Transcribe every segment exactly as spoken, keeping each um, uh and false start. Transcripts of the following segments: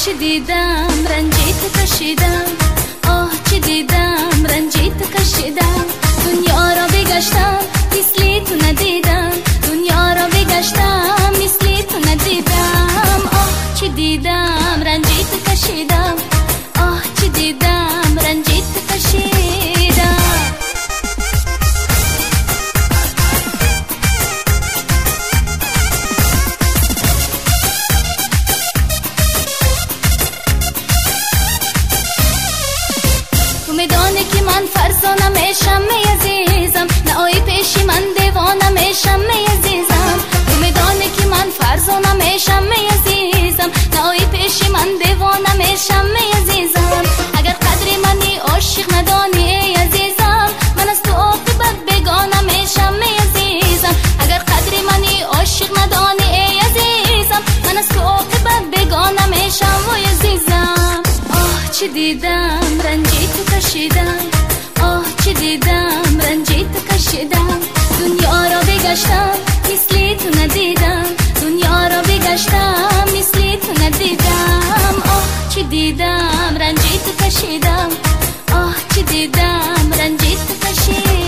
چی دیدم رنجیت کشیدم، آه چی دیدم رنجیت کشیدم. دنیا را بگشتم مثلی تو ندیدم، دنیا را بگشتم مثلی تو ندیدم. آه چی دیدم رنجیت کشیدم، آه چی دیدم رنجیت کشیدم. میدانی که من فرزانم میشم می عزیزم، نهایی پیشی من دیوانم میشم می عزیزم. تو میدانی که من فرزانم میشم می عزیزم، نهایی پیشی من دیوانم میشم می عزیزم. اگر قدر منی عاشق ندانی ای عزیزم، من از تو عاقبت بگانم میشم می عزیزم. اگر قدر منی عاشق ندانی ای عزیزم، من از تو عاقبت بگانم میشم وای عزیزم. آه چی دیدم رنجیت کشیدم، آه چی دیدم رنجیت کشیدم. دنیا را بگشتم مثلی تو ندیدم، دنیا را بگشتم مثلی تو ندیدم. آه چی دیدم رنجیت کشیدم، آه چی دیدم رنجیت کشیدم.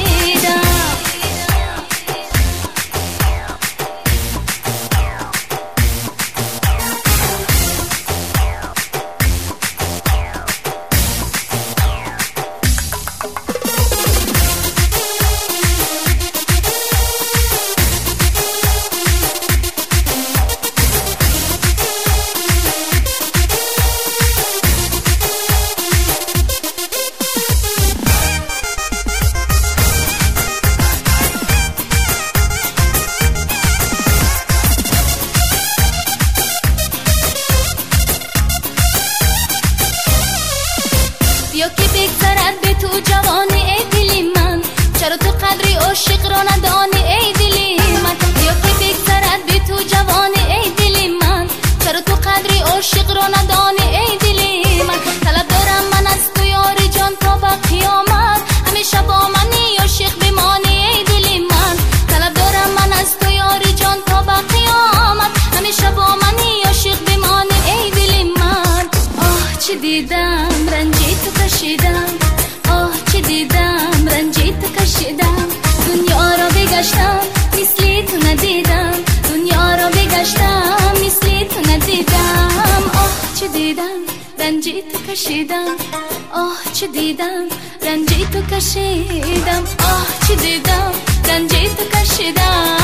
یا که بگذرد به تو جوانی ای دلی من، چرا تو قدری عاشق را ندانی ای دلی من. یا که بگذرد به تو جوانی ای دلی من، چرا تو قدری عاشق را ندانی ای دلی من. طلب دارم من از تو یاری جان تا به قیامت، همیشه با منی عاشق بمانی ای دلی من. طلب دارم من از تو یاری جان تا به قیامت، همیشه با منی عاشق بمانی ای دلی من. آه چی دیدم رنجیت کشیدم، آه چی دیدم رنجیت کشیدم. دنیا را بگشتم مثلی تو ندیدم، دنیا را بگشتم مثلی تو ندیدم. آه چی دیدم رنجیت کشیدم، آه چی دیدم رنجیت کشیدم، آه چی دیدم رنجیت کشیدم.